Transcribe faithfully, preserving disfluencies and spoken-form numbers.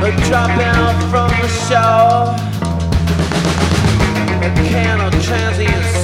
dropping out from the shore. A can of transient